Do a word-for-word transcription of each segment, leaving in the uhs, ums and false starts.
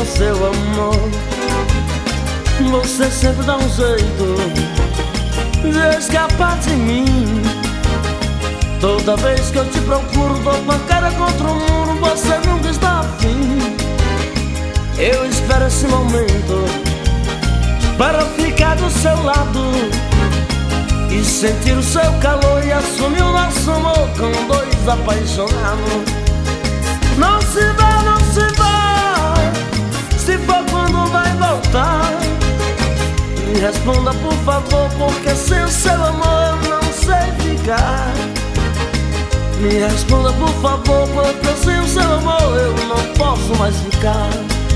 seu amor. Você sempre dá um jeito de escapar de mim. Toda vez que eu te procuro, dou com a cara contra o muro. Você nunca está afim. Eu espero esse momento para ficar do seu lado e sentir o seu calor e assumir o nosso amor com dois apaixonados. Não se vá, não se vá. Se for, quando vai voltar, me responda por favor, porque sem o seu amor eu não sei ficar. Me responda por favor, porque sem o seu amor eu não posso mais ficar.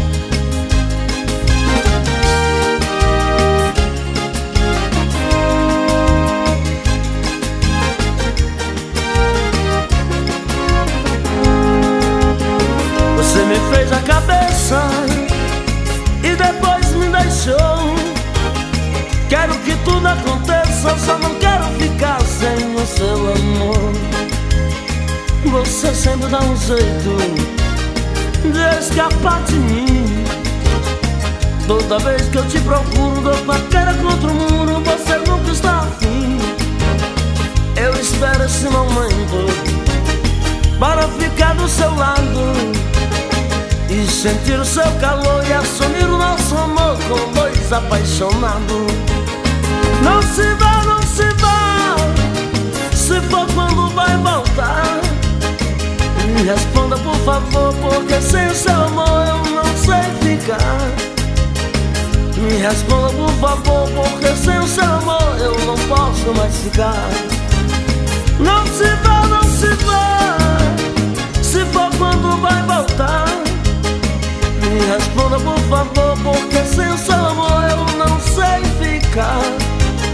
Você me fez a cabeça e depois me deixou. Quero que tudo aconteça, só não quero ficar sem o seu amor. Você sempre dá um jeito de escapar de mim. Toda vez que eu te procuro, dou com a cara contra o muro. Você nunca está afim. Eu espero esse momento para ficar do seu lado e sentir o seu calor e assumir o nosso amor com dois apaixonados. Não se vá, não se vá. Se for, quando vai voltar, me responda por favor, porque sem o seu amor eu não sei ficar. Me responda por favor, porque sem o seu amor eu não posso mais ficar. Não se vá, não se vá. Se for, quando vai voltar, me responda por favor, porque sem o seu amor eu não sei ficar.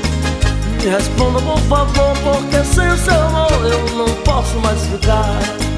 Me responda por favor, porque sem o seu amor eu não posso mais ficar.